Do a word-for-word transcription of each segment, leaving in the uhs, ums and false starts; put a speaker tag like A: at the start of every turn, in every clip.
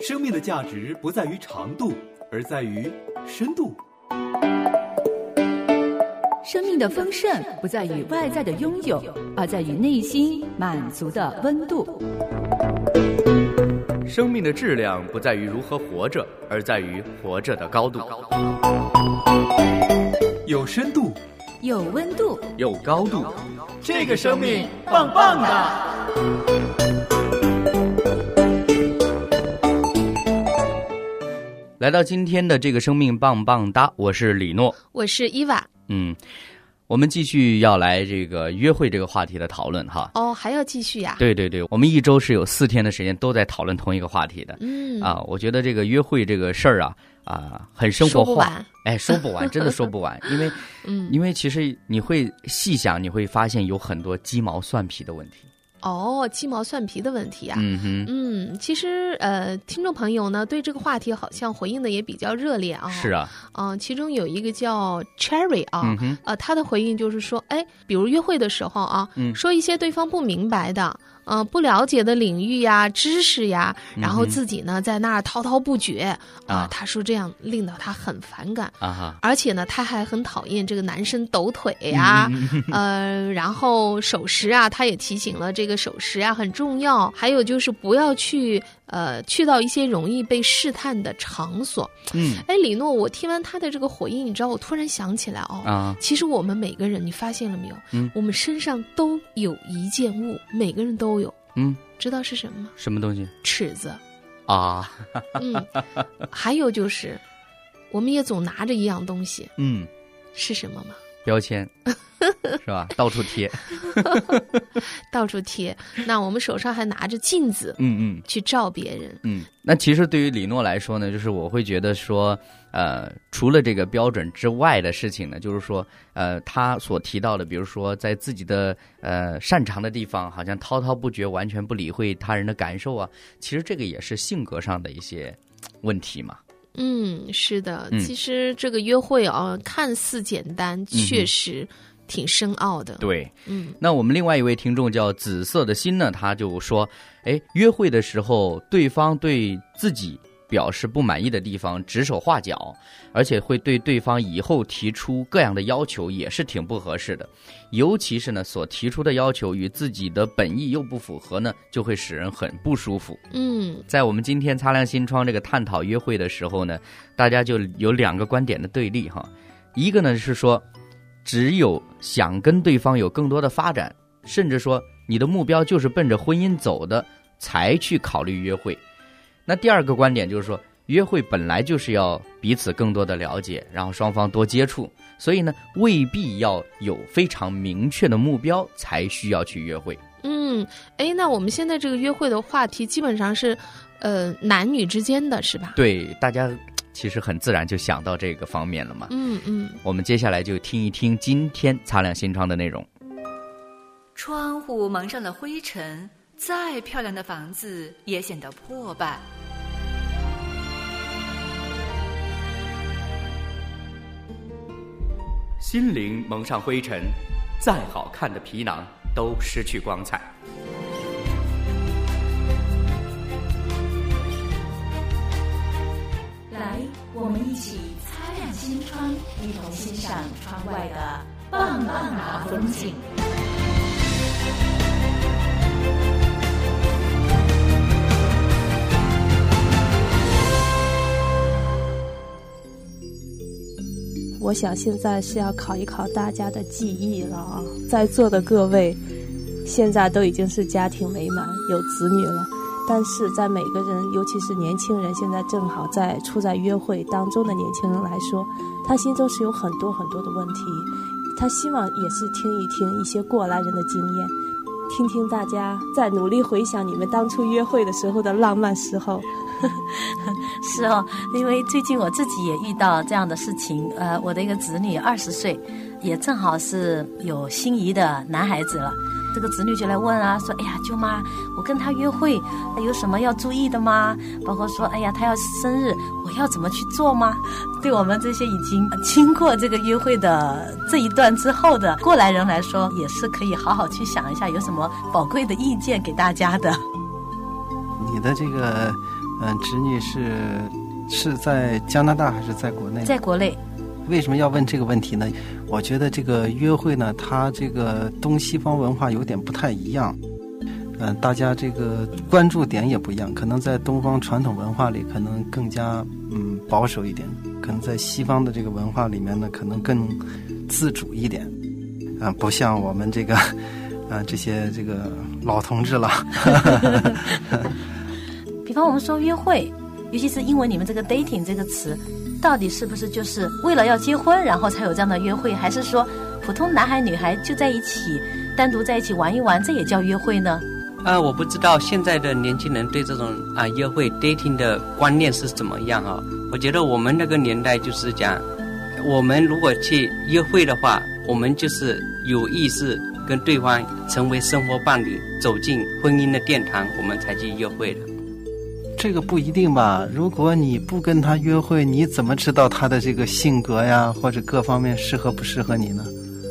A: 生命的价值不在于长度，而在于深度。
B: 生命的丰盛不在于外在的拥有，而在于内心满足的温度。
C: 生命的质量不在于如何活着，而在于活着的高度。
A: 有深度，
B: 有温度，
C: 有高度，
A: 这个生命棒棒的。
C: 来到今天的这个生命棒棒哒，我是李诺，
D: 我是伊娃。
C: 嗯，我们继续要来这个约会这个话题的讨论哈。
D: 哦，还要继续呀？
C: 对对对，我们一周是有四天的时间都在讨论同一个话题的。
D: 嗯
C: 啊，我觉得这个约会这个事儿啊啊，很生活化。
D: 说不完，
C: 哎，说不完，真的说不完，因为
D: 嗯，
C: 因为其实你会细想，你会发现有很多鸡毛蒜皮的问题。
D: 哦，鸡毛蒜皮的问题啊。
C: 嗯哼，
D: 嗯，其实呃，听众朋友呢对这个话题好像回应的也比较热烈啊。
C: 是啊，
D: 嗯、呃，其中有一个叫 Cherry 啊，
C: 嗯哼，
D: 呃，他的回应就是说，哎，比如约会的时候啊，
C: 嗯，
D: 说一些对方不明白的。呃，不了解的领域呀、知识呀，然后自己呢在那儿滔滔不绝啊、
C: 啊。
D: 他说这样令到他很反感
C: 啊哈，
D: 而且呢，他还很讨厌这个男生抖腿呀，
C: 嗯、
D: 呃，然后守时啊，他也提醒了这个守时啊很重要。还有就是不要去呃去到一些容易被试探的场所。
C: 嗯，
D: 哎，李诺，我听完他的这个回应，你知道，我突然想起来哦，
C: 啊，
D: 其实我们每个人，你发现了没有？
C: 嗯，
D: 我们身上都有一件物，每个人都有。
C: 嗯，
D: 知道是什么吗？
C: 什么东西？
D: 尺子
C: 啊。
D: 嗯，还有就是，我们也总拿着一样东西。
C: 嗯，
D: 是什么吗？
C: 标签，是吧？到处贴，
D: 到处贴。那我们手上还拿着镜子，
C: 嗯嗯，
D: 去照别人。
C: 嗯，那其实对于李诺来说呢，就是我会觉得说，呃，除了这个标准之外的事情呢，就是说，呃，他所提到的，比如说在自己的呃擅长的地方，好像滔滔不绝，完全不理会他人的感受啊，其实这个也是性格上的一些问题嘛。
D: 嗯，是的，
C: 嗯、
D: 其实这个约会啊，看似简单，确实挺深奥的。
C: 对，
D: 嗯，
C: 那我们另外一位听众叫紫色的心呢，他就说，哎，约会的时候，对方对自己表示不满意的地方指手画脚，而且会对对方以后提出各样的要求，也是挺不合适的。尤其是呢，所提出的要求与自己的本意又不符合呢，就会使人很不舒服。
D: 嗯，
C: 在我们今天擦亮心窗这个探讨约会的时候呢，大家就有两个观点的对立哈。一个呢是说，只有想跟对方有更多的发展，甚至说你的目标就是奔着婚姻走的，才去考虑约会。那第二个观点就是说，约会本来就是要彼此更多的了解，然后双方多接触，所以呢，未必要有非常明确的目标才需要去约会。
D: 嗯，哎，那我们现在这个约会的话题基本上是，呃，男女之间的是吧？
C: 对，大家其实很自然就想到这个方面了嘛。
D: 嗯嗯。
C: 我们接下来就听一听今天擦亮心窗的内容。
B: 窗户蒙上了灰尘，再漂亮的房子也显得破败。
C: 心灵蒙上灰尘，再好看的皮囊都失去光彩。
E: 来，我们一起擦亮心窗，一同欣赏窗外的棒棒哒风景。
F: 我想现在是要考一考大家的记忆了啊！在座的各位，现在都已经是家庭美满，有子女了，但是在每个人，尤其是年轻人，现在正好在处在约会当中的年轻人来说，他心中是有很多很多的问题，他希望也是听一听一些过来人的经验，听听大家在努力回想你们当初约会的时候的浪漫时候。
G: 是哦，因为最近我自己也遇到这样的事情，呃，我的一个子女二十岁，也正好是有心仪的男孩子了。这个子女就来问啊，说，哎呀，舅妈，我跟他约会有什么要注意的吗？包括说，哎呀，他要生日，我要怎么去做吗？对我们这些已经经过这个约会的这一段之后的过来人来说，也是可以好好去想一下，有什么宝贵的意见给大家的。
H: 你的这个嗯，侄女是是在加拿大还是在国内？
G: 在国内。
H: 为什么要问这个问题呢？我觉得这个约会呢，它这个东西方文化有点不太一样。嗯、呃，大家这个关注点也不一样，可能在东方传统文化里可能更加嗯保守一点，可能在西方的这个文化里面呢，可能更自主一点。啊、呃，不像我们这个啊、呃、这些这个老同志了。
G: 比方我们说约会，尤其是英文里面这个 dating 这个词，到底是不是就是为了要结婚然后才有这样的约会，还是说普通男孩女孩就在一起单独在一起玩一玩，这也叫约会呢？
I: 啊，我不知道现在的年轻人对这种啊约会 dating 的观念是怎么样啊？我觉得我们那个年代就是讲，我们如果去约会的话，我们就是有意识跟对方成为生活伴侣，走进婚姻的殿堂，我们才去约会的。
H: 这个不一定吧，如果你不跟他约会，你怎么知道他的这个性格呀或者各方面适合不适合你呢？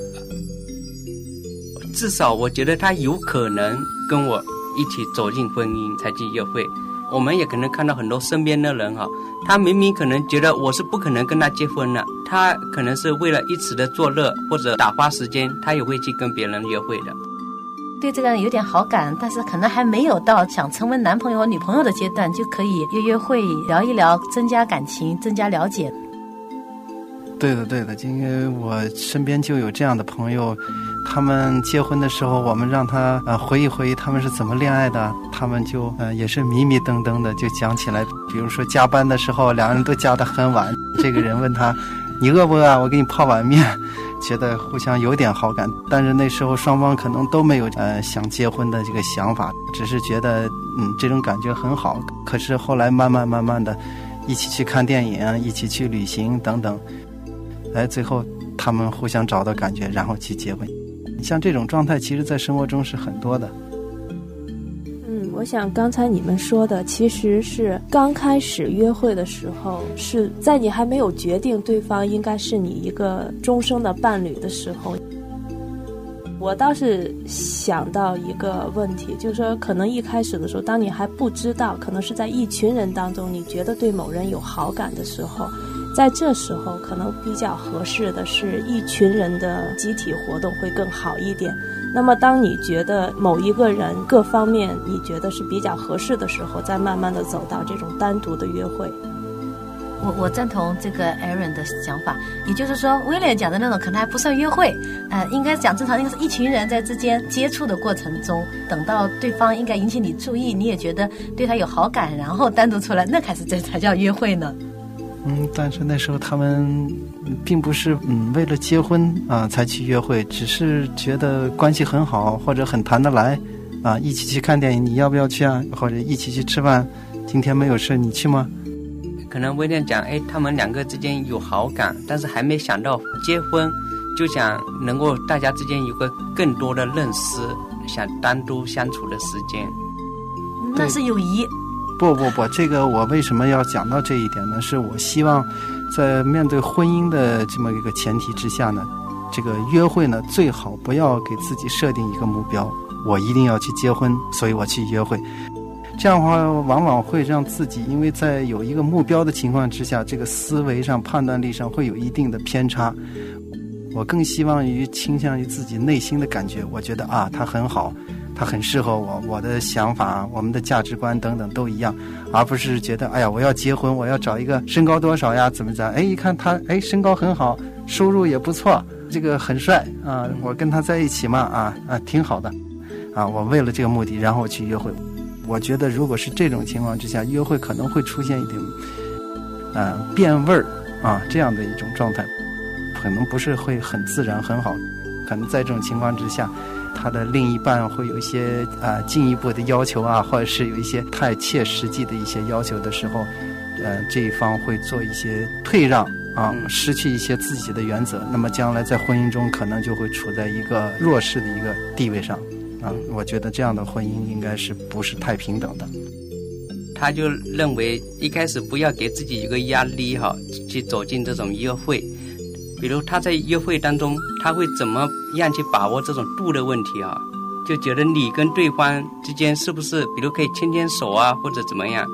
I: 至少我觉得他有可能跟我一起走进婚姻才去约会。我们也可能看到很多身边的人哈，他明明可能觉得我是不可能跟他结婚的，他可能是为了一时的作乐或者打发时间，他也会去跟别人约会的。
G: 对这个人有点好感，但是可能还没有到想成为男朋友和女朋友的阶段，就可以约约会聊一聊，增加感情，增加了解。
H: 对的对的，因为我身边就有这样的朋友，他们结婚的时候我们让他呃回忆回忆他们是怎么恋爱的，他们就呃也是迷迷瞪瞪的就讲起来，比如说加班的时候两个人都加得很晚，这个人问他你饿不饿啊，我给你泡碗面，觉得互相有点好感，但是那时候双方可能都没有呃想结婚的这个想法，只是觉得嗯这种感觉很好。可是后来慢慢慢慢的一起去看电影，一起去旅行等等，哎，最后他们互相找到感觉，然后去结婚。像这种状态其实在生活中是很多的。
F: 嗯，我想刚才你们说的其实是刚开始约会的时候，是在你还没有决定对方应该是你一个终生的伴侣的时候。我倒是想到一个问题，就是说可能一开始的时候，当你还不知道，可能是在一群人当中你觉得对某人有好感的时候，在这时候可能比较合适的是一群人的集体活动会更好一点。那么当你觉得某一个人各方面你觉得是比较合适的时候，再慢慢的走到这种单独的约会。
G: 我我赞同这个 Aaron 的想法，也就是说威廉讲的那种可能还不算约会，呃，应该讲正常应该是一群人在之间接触的过程中，等到对方应该引起你注意，你也觉得对他有好感，然后单独出来，那开始这才叫约会呢。
H: 嗯，但是那时候他们并不是嗯为了结婚啊才去约会，只是觉得关系很好或者很谈得来啊，一起去看电影，你要不要去啊？或者一起去吃饭，今天没有事你去吗？
I: 可能威廉讲，哎，他们两个之间有好感，但是还没想到结婚，就想能够大家之间有个更多的认识，想单独相处的时间。
G: 那是友谊。
H: 不不不，这个我为什么要讲到这一点呢？是我希望在面对婚姻的这么一个前提之下呢，这个约会呢最好不要给自己设定一个目标，我一定要去结婚，所以我去约会。这样的话往往会让自己因为在有一个目标的情况之下，这个思维上判断力上会有一定的偏差。我更希望于倾向于自己内心的感觉，我觉得啊他很好，他很适合我，我的想法我们的价值观等等都一样，而不是觉得哎呀我要结婚，我要找一个身高多少呀怎么着，哎一看他哎身高很好，收入也不错，这个很帅啊，我跟他在一起嘛啊啊挺好的啊，我为了这个目的然后去约会。我觉得如果是这种情况之下，约会可能会出现一点呃变味儿啊这样的一种状态，可能不是会很自然很好，可能在这种情况之下他的另一半会有一些啊、呃、进一步的要求啊，或者是有一些太切实际的一些要求的时候，呃这一方会做一些退让啊，失去一些自己的原则，那么将来在婚姻中可能就会处在一个弱势的一个地位上啊，我觉得这样的婚姻应该是不是太平等的。
I: 他就认为一开始不要给自己一个压力哈，去走进这种约会。比如他在约会当中，他会怎么样去把握这种度的问题啊？就觉得你跟对方之间是不是，比如可以牵牵手啊，或者怎么样？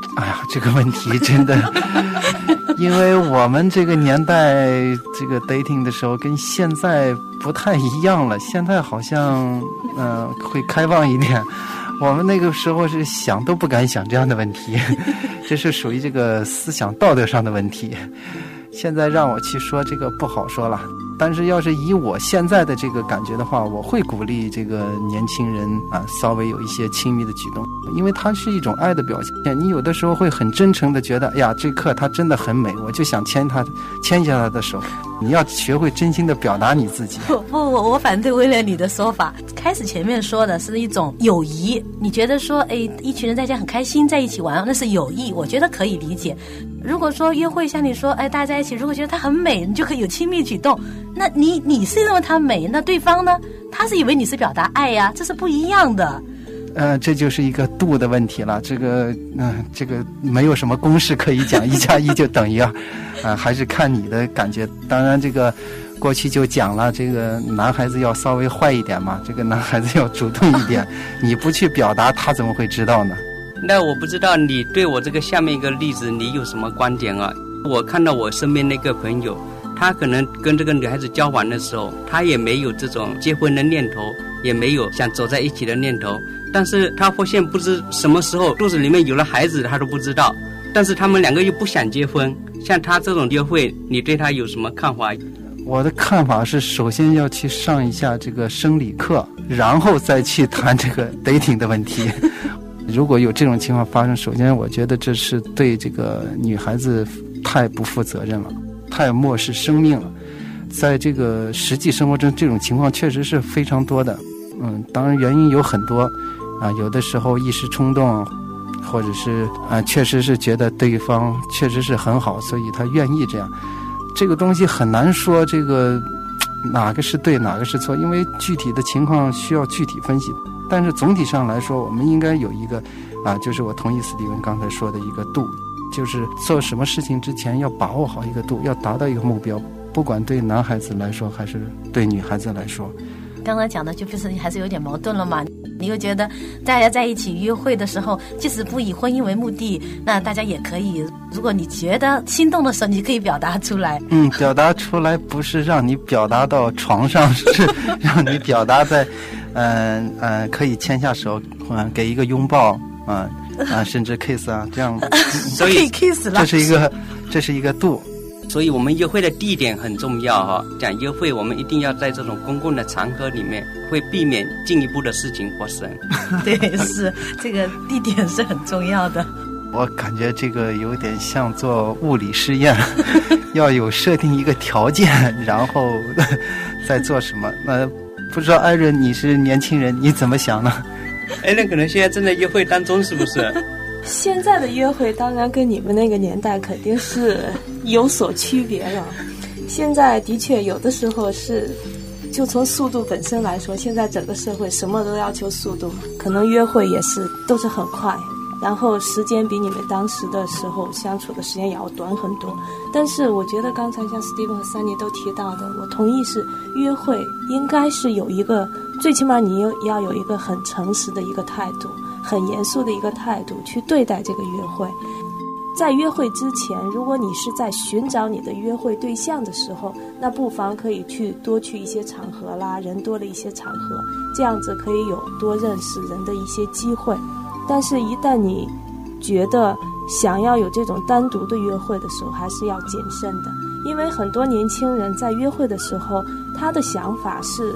H: 哎呀，这个问题真的，因为我们这个年代这个 dating 的时候跟现在不太一样了，现在好像呃会开放一点，我们那个时候是想都不敢想这样的问题，这是属于这个思想道德上的问题。现在让我去说这个不好说了，但是要是以我现在的这个感觉的话，我会鼓励这个年轻人啊，稍微有一些亲密的举动，因为它是一种爱的表现。你有的时候会很真诚的觉得，哎呀，这刻她真的很美，我就想牵她，牵一下她的手。你要学会真心的表达你自己。
G: 不不，我我反对威廉你的说法。开始前面说的是一种友谊，你觉得说，哎，一群人在家很开心，在一起玩，那是友谊，我觉得可以理解。如果说约会像你说，哎，大家在一起，如果觉得她很美，你就可以有亲密举动。那你你是认为她美，那对方呢？他是以为你是表达爱呀，这是不一样的。
H: 呃，这就是一个度的问题了。这个，嗯、呃，这个没有什么公式可以讲，一加一就等于二，啊、呃，还是看你的感觉。当然，这个过去就讲了，这个男孩子要稍微坏一点嘛，这个男孩子要主动一点。你不去表达，他怎么会知道呢？
I: 那我不知道你对我这个下面一个例子，你有什么观点啊？我看到我身边那个朋友，他可能跟这个女孩子交往的时候，他也没有这种结婚的念头，也没有想走在一起的念头。但是他发现不知什么时候肚子里面有了孩子，他都不知道。但是他们两个又不想结婚，像他这种约会，你对他有什么看法？
H: 我的看法是，首先要去上一下这个生理课，然后再去谈这个 dating 的问题。如果有这种情况发生，首先我觉得这是对这个女孩子太不负责任了，太漠视生命了。在这个实际生活中，这种情况确实是非常多的。嗯，当然原因有很多啊，有的时候一时冲动，或者是啊，确实是觉得对方确实是很好，所以他愿意这样。这个东西很难说这个哪个是对，哪个是错，因为具体的情况需要具体分析。但是总体上来说，我们应该有一个啊，就是我同意斯蒂文刚才说的一个度，就是做什么事情之前要把握好一个度，要达到一个目标，不管对男孩子来说还是对女孩子来说。
G: 刚刚讲的就不是还是有点矛盾了嘛？你又觉得大家在一起约会的时候，即使不以婚姻为目的，那大家也可以，如果你觉得心动的时候，你可以表达出来。
H: 嗯，表达出来不是让你表达到床上，是让你表达在，嗯、呃、嗯、呃，可以牵下手，嗯、呃，给一个拥抱，啊、呃、啊，甚至 kiss 啊，这样，
G: 所以 kiss 了，
H: 这是一个，这是一个度。
I: 所以我们约会的地点很重要哈。讲约会，我们一定要在这种公共的场合里面，会避免进一步的事情发生。
G: 对，是这个地点是很重要的。
H: 我感觉这个有点像做物理实验，要有设定一个条件，然后再做什么。那不知道艾伦，你是年轻人，你怎么想呢？
I: 哎，那可能现在正在约会当中，是不是？
F: 现在的约会当然跟你们那个年代肯定是有所区别了。现在的确有的时候是，就从速度本身来说，现在整个社会什么都要求速度，可能约会也是都是很快，然后时间比你们当时的时候相处的时间也要短很多。但是我觉得刚才像 Steven 和珊妮都提到的，我同意是约会应该是有一个，最起码你要有一个很诚实的一个态度，很严肃的一个态度去对待这个约会。在约会之前，如果你是在寻找你的约会对象的时候，那不妨可以去多去一些场合啦，人多的一些场合，这样子可以有多认识人的一些机会。但是一旦你觉得想要有这种单独的约会的时候，还是要谨慎的，因为很多年轻人在约会的时候，他的想法是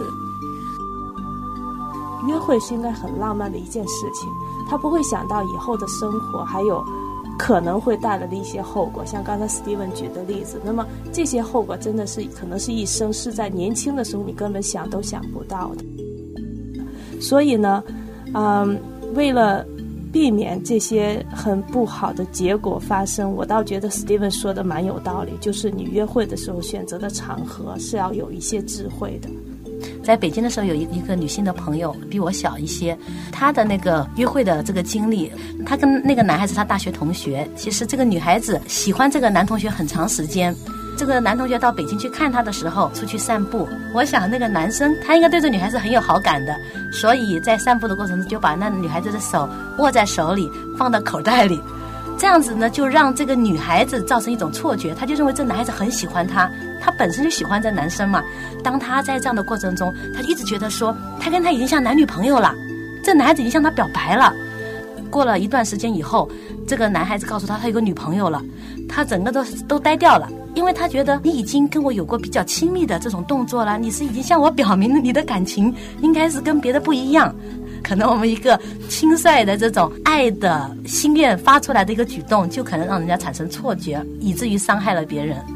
F: 约会是应该很浪漫的一件事情，他不会想到以后的生活还有可能会带来的一些后果，像刚才 Steven 举的例子，那么这些后果真的是可能是一生，是在年轻的时候你根本想都想不到的。所以呢，嗯，为了避免这些很不好的结果发生，我倒觉得 Steven 说的蛮有道理，就是你约会的时候选择的场合是要有一些智慧的。
G: 在北京的时候，有一一个女性的朋友比我小一些，她的那个约会的这个经历，她跟那个男孩子，她大学同学，其实这个女孩子喜欢这个男同学很长时间。这个男同学到北京去看她的时候，出去散步，我想那个男生他应该对这女孩子很有好感的，所以在散步的过程中就把那女孩子的手握在手里，放到口袋里。 这样子呢，就让这个女孩子造成一种错觉，她就认为这男孩子很喜欢她，她本身就喜欢这男生嘛。当她在这样的过程中，她就一直觉得说，她跟他已经像男女朋友了，这男孩子已经向她表白了。过了一段时间以后，这个男孩子告诉她他有个女朋友了，她整个都都呆掉了，因为她觉得你已经跟我有过比较亲密的这种动作了，你是已经向我表明了你的感情应该是跟别的不一样。可能我们一个轻率的这种爱的心愿发出来的一个举动，就可能让人家产生错觉，以至于伤害了别人。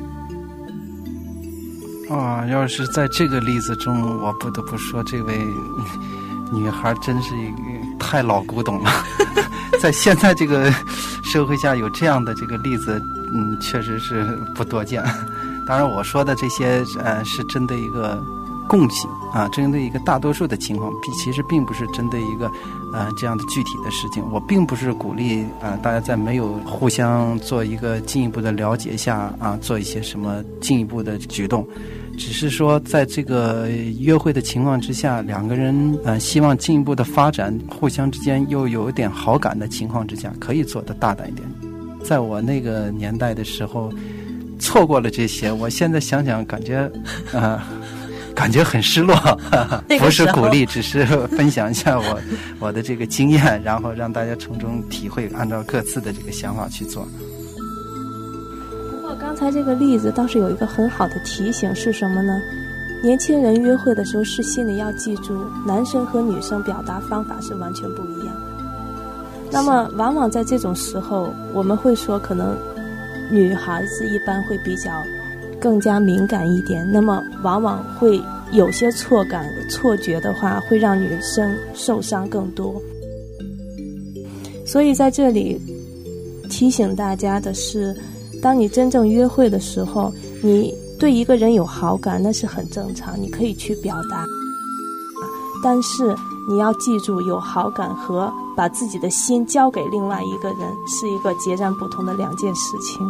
H: 啊、哦，要是在这个例子中，我不得不说，这位女孩真是一个太老古董了。在现在这个社会下有这样的这个例子，嗯，确实是不多见。当然，我说的这些，呃，是针对一个共性啊，针对一个大多数的情况，其实并不是针对一个呃这样的具体的事情。我并不是鼓励啊、呃、大家在没有互相做一个进一步的了解下啊做一些什么进一步的举动，只是说在这个约会的情况之下，两个人呃希望进一步的发展，互相之间又有一点好感的情况之下，可以做得大胆一点。在我那个年代的时候，错过了这些，我现在想想感觉呃。感觉很失落，不是鼓励，只是分享一下我我的这个经验，然后让大家从中体会，按照各自的这个想法去做。
F: 不过刚才这个例子倒是有一个很好的提醒，是什么呢？年轻人约会的时候是心里要记住，男生和女生表达方法是完全不一样。那么往往在这种时候，我们会说可能女孩子一般会比较更加敏感一点，那么往往会有些错感错觉的话，会让女生受伤更多。所以在这里提醒大家的是，当你真正约会的时候，你对一个人有好感那是很正常，你可以去表达，但是你要记住，有好感和把自己的心交给另外一个人是一个截然不同的两件事情。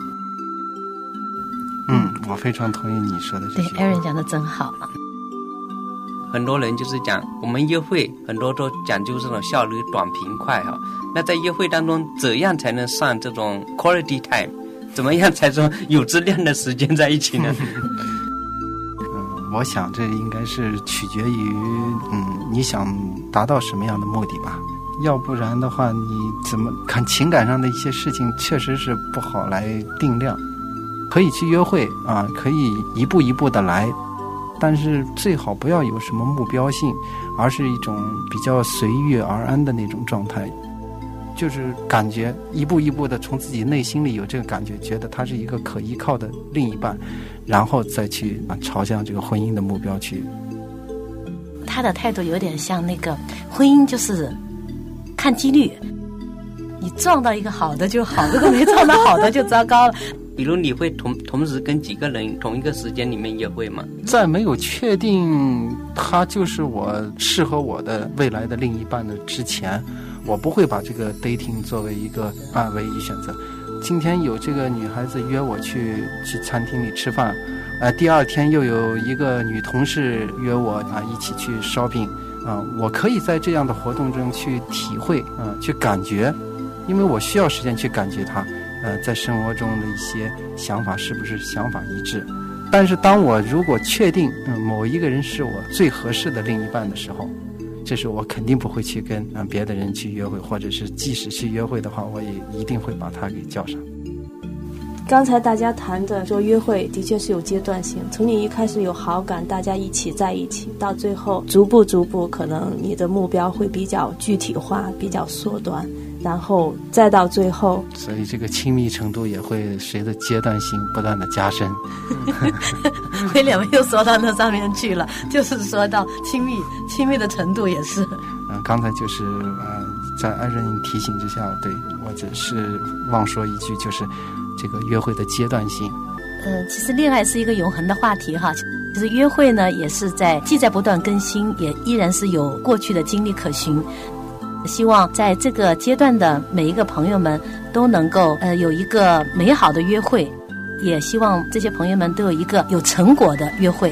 H: 嗯，我非常同意你说的这些。
G: 对 Aaron 讲的真好。
I: 很多人就是讲我们约会很多都讲究这种效率短平快哈。那在约会当中怎样才能上这种 quality time， 怎么样才说有质量的时间在一起呢？
H: 嗯，我想这应该是取决于嗯你想达到什么样的目的吧。要不然的话，你怎么看情感上的一些事情确实是不好来定量。可以去约会啊，可以一步一步的来，但是最好不要有什么目标性，而是一种比较随遇而安的那种状态，就是感觉一步一步的从自己内心里有这个感觉，觉得他是一个可依靠的另一半，然后再去啊朝向这个婚姻的目标去。
G: 他的态度有点像那个婚姻就是看几率，你撞到一个好的就好，如果没撞到好的就糟糕了。
I: 比如你会同同时跟几个人同一个时间里面约会吗？
H: 在没有确定他就是我适合我的未来的另一半的之前，我不会把这个 dating 作为一个啊唯一选择。今天有这个女孩子约我去去餐厅里吃饭，呃，第二天又有一个女同事约我啊一起去 shopping 啊，我可以在这样的活动中去体会啊，去感觉，因为我需要时间去感觉它。呃，在生活中的一些想法是不是想法一致？但是当我如果确定嗯某一个人是我最合适的另一半的时候，这时我肯定不会去跟嗯别的人去约会，或者是即使去约会的话，我也一定会把他给叫上。
F: 刚才大家谈的说约会的确是有阶段性，从你一开始有好感，大家一起在一起，到最后逐步逐步，可能你的目标会比较具体化，比较缩短，然后再到最后，
H: 所以这个亲密程度也会随着阶段性不断的加深。
G: 威廉又说到那上面去了，就是说到亲密亲密的程度也是。
H: 嗯、呃，刚才就是呃，在艾瑞尼提醒之下，对我只是忘说一句，就是这个约会的阶段性。
G: 呃，其实恋爱是一个永恒的话题哈。其实约会呢，也是在既在不断更新，也依然是有过去的经历可循。希望在这个阶段的每一个朋友们都能够呃有一个美好的约会，也希望这些朋友们都有一个有成果的约会。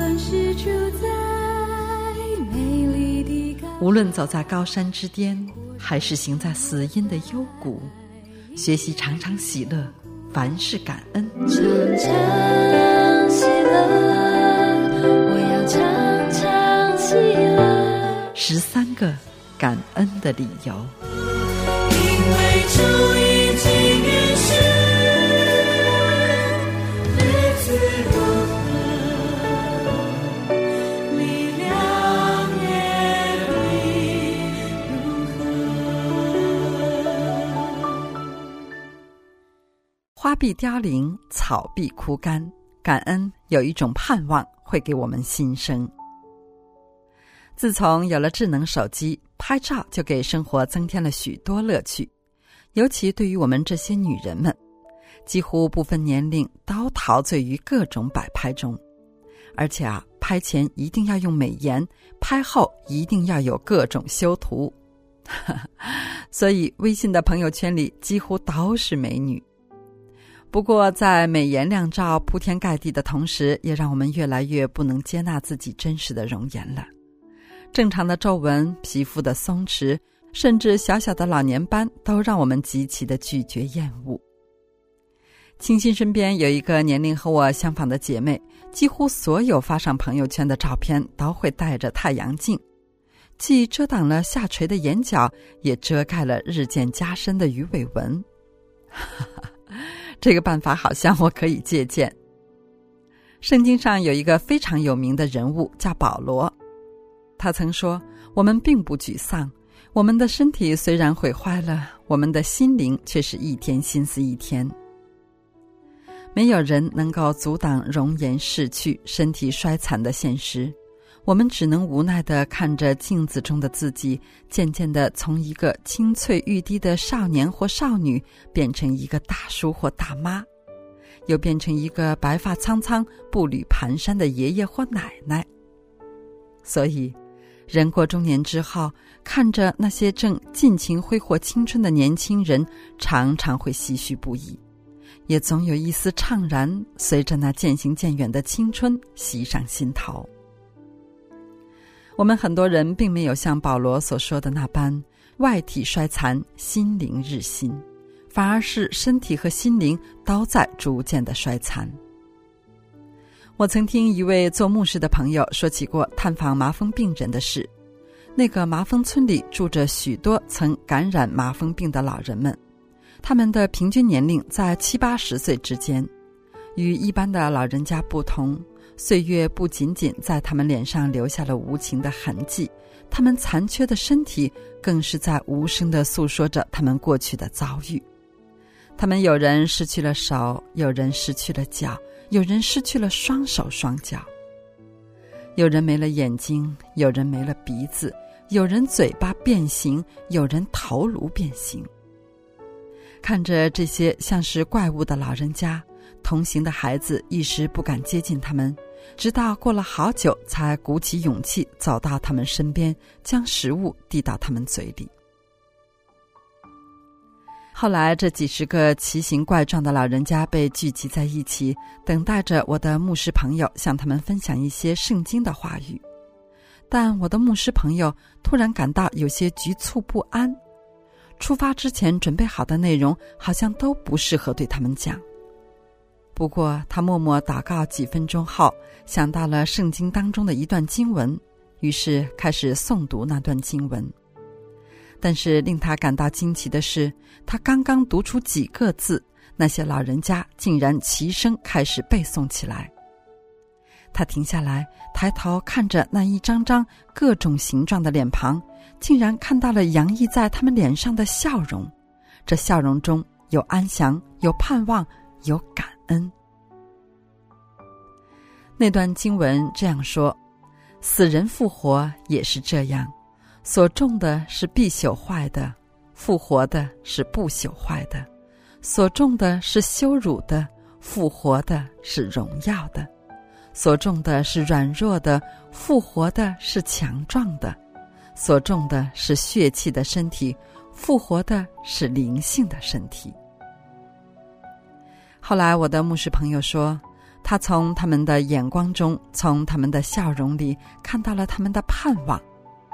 J: 无论走在高山之巅， 还是行在死荫的幽谷？学习常常喜乐，凡事感恩。
K: 常常喜乐，我要常常喜乐。
J: 十三个感恩的理由。
K: 因为主已经预示，日子如何，力量也必如何。
J: 花必凋零，草必枯干，感恩有一种盼望会给我们新生。自从有了智能手机，拍照就给生活增添了许多乐趣，尤其对于我们这些女人们，几乎不分年龄都陶醉于各种摆拍中。而且啊，拍前一定要用美颜，拍后一定要有各种修图所以微信的朋友圈里几乎都是美女。不过在美颜靓照铺天盖地的同时，也让我们越来越不能接纳自己真实的容颜了。正常的皱纹、皮肤的松弛，甚至小小的老年斑，都让我们极其的拒绝厌恶。清新身边有一个年龄和我相仿的姐妹，几乎所有发上朋友圈的照片都会带着太阳镜，既遮挡了下垂的眼角，也遮盖了日渐加深的鱼尾纹这个办法好像我可以借鉴。圣经上有一个非常有名的人物叫保罗，他曾说，我们并不沮丧，我们的身体虽然毁坏了，我们的心灵却是一天心思一天。没有人能够阻挡容颜逝去、身体衰残的现实，我们只能无奈地看着镜子中的自己，渐渐地从一个青翠欲滴的少年或少女，变成一个大叔或大妈，又变成一个白发苍苍、步履蹒跚的爷爷或奶奶。所以人过中年之后，看着那些正尽情挥霍青春的年轻人，常常会唏嘘不已，也总有一丝怅然随着那渐行渐远的青春袭上心头。我们很多人并没有像保罗所说的那般外体衰残，心灵日新，反而是身体和心灵都在逐渐的衰残。我曾听一位做牧师的朋友说起过探访麻风病人的事。那个麻风村里住着许多曾感染麻风病的老人们，他们的平均年龄在七八十岁之间。与一般的老人家不同，岁月不仅仅在他们脸上留下了无情的痕迹，他们残缺的身体更是在无声地诉说着他们过去的遭遇。他们有人失去了手，有人失去了脚，有人失去了双手双脚，有人没了眼睛，有人没了鼻子，有人嘴巴变形，有人头颅变形。看着这些像是怪物的老人家，同行的孩子一时不敢接近他们，直到过了好久才鼓起勇气走到他们身边，将食物递到他们嘴里。后来这几十个奇形怪状的老人家被聚集在一起，等待着我的牧师朋友向他们分享一些圣经的话语。但我的牧师朋友突然感到有些局促不安，出发之前准备好的内容好像都不适合对他们讲。不过他默默祷告几分钟后，想到了圣经当中的一段经文，于是开始诵读那段经文。但是令他感到惊奇的是，他刚刚读出几个字，那些老人家竟然齐声开始背诵起来。他停下来，抬头看着那一张张各种形状的脸庞，竟然看到了洋溢在他们脸上的笑容。这笑容中有安详，有盼望，有感恩。那段经文这样说：死人复活也是这样，所种的是必朽坏的，复活的是不朽坏的；所种的是羞辱的，复活的是荣耀的；所种的是软弱的，复活的是强壮的；所种的是血气的身体，复活的是灵性的身体。后来我的牧师朋友说，他从他们的眼光中，从他们的笑容里看到了他们的盼望。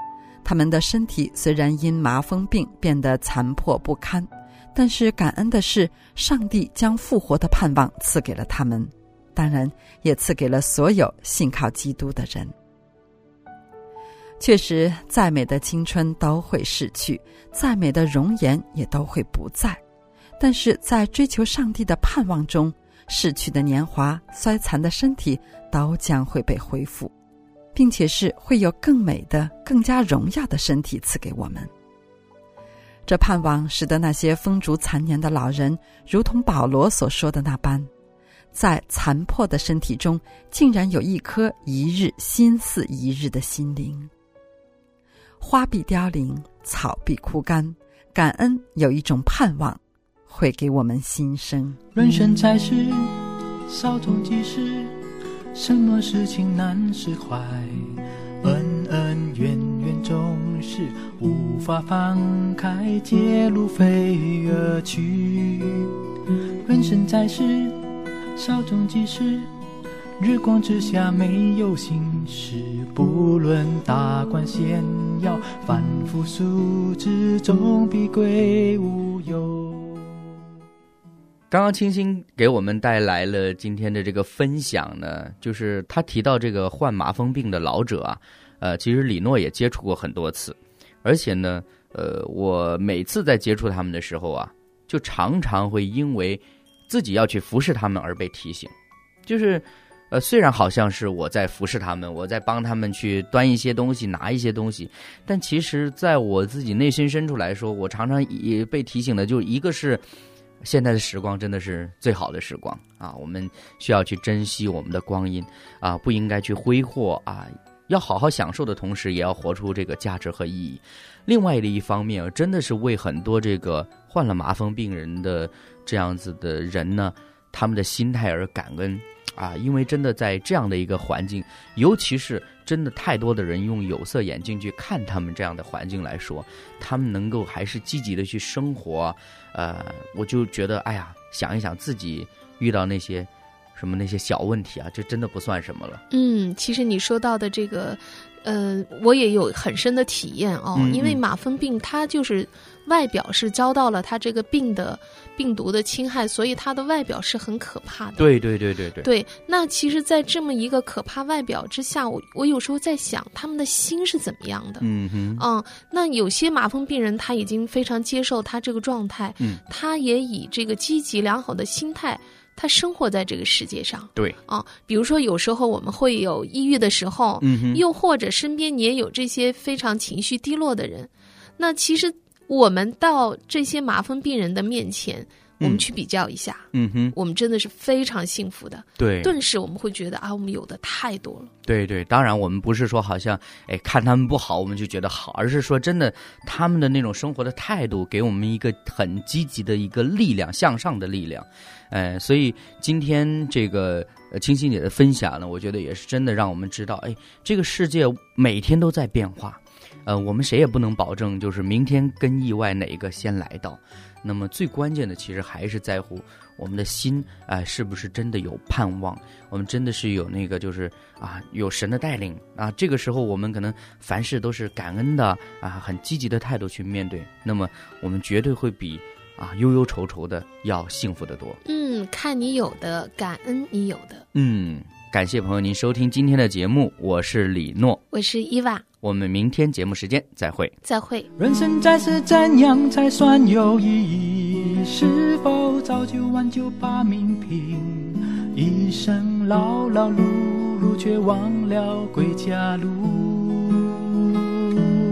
J: 他们的身体虽然因麻风病变得残破不堪，但是感恩的是，上帝将复活的盼望赐给了他们，当然也赐给了所有信靠基督的人。确实，再美的青春都会逝去，再美的容颜也都会不在，但是在追求上帝的盼望中，逝去的年华、衰残的身体都将会被恢复，并且是会有更美的、更加荣耀的身体赐给我们。这盼望使得那些风烛残年的老人，如同保罗所说的那般，在残破的身体中，竟然有一颗一日新似一日的心灵。花必凋零，草必枯干，感恩有一种盼望，会给我们新生。
L: 人生在世，稍纵即逝，什么事情难释怀？恩恩怨怨总是无法放开，揭露飞而去。人生在世，稍纵即逝，日光之下没有心事，不论大官显要，凡夫俗子终必归无有。
C: 刚刚清新给我们带来了今天的这个分享呢，就是他提到这个患麻风病的老者啊，呃，其实李诺也接触过很多次，而且呢，呃，我每次在接触他们的时候啊，就常常会因为自己要去服侍他们而被提醒，就是呃，虽然好像是我在服侍他们，我在帮他们去端一些东西，拿一些东西，但其实在我自己内心深处来说，我常常也被提醒的，就一个是现在的时光真的是最好的时光啊，我们需要去珍惜我们的光阴啊，不应该去挥霍啊，要好好享受的同时，也要活出这个价值和意义。另外的一方面，真的是为很多这个患了麻风病人的这样子的人呢，他们的心态而感恩啊，因为真的在这样的一个环境，尤其是真的太多的人用有色眼镜去看他们这样的环境来说，他们能够还是积极的去生活，呃，我就觉得，哎呀，想一想自己遇到那些什么那些小问题啊，这真的不算什么了。
D: 嗯，其实你说到的这个，呃，我也有很深的体验哦，
C: 嗯嗯
D: 因为麻风病它就是外表是遭到了它这个病的病毒的侵害，所以它的外表是很可怕的。
C: 对对对对对。
D: 对，那其实，在这么一个可怕外表之下，我我有时候在想，他们的心是怎么样的？
C: 嗯哼。
D: 嗯，那有些麻风病人他已经非常接受他这个状态，
C: 嗯，
D: 他也以这个积极良好的心态。他生活在这个世界上，
C: 对
D: 啊，比如说有时候我们会有抑郁的时候，
C: 嗯哼，
D: 又或者身边你也有这些非常情绪低落的人，那其实我们到这些麻风病人的面前，我们去比较一下，
C: 嗯哼，
D: 我们真的是非常幸福的，
C: 对，
D: 顿时我们会觉得啊，我们有的太多了。
C: 对对，当然我们不是说好像哎看他们不好我们就觉得好，而是说真的他们的那种生活的态度给我们一个很积极的一个力量，向上的力量。呃，所以今天这个呃清新姐的分享呢，我觉得也是真的让我们知道，哎，这个世界每天都在变化，呃，我们谁也不能保证就是明天跟意外哪一个先来到。那么最关键的其实还是在乎我们的心啊、呃，是不是真的有盼望？我们真的是有那个就是啊，有神的带领啊。这个时候我们可能凡事都是感恩的啊，很积极的态度去面对。那么我们绝对会比啊忧忧愁愁的要幸福得多。
D: 嗯，看你有的，感恩你有的。
C: 嗯，感谢朋友您收听今天的节目，我是李诺，
D: 我是伊娃。
C: 我们明天节目时间再会。
D: 再会。
L: 人生在世怎样才算有意义？是否早就挽救把命平？一生劳劳碌碌，却忘了归家路。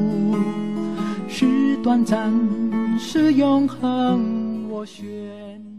L: 是短暂，是永恒，我选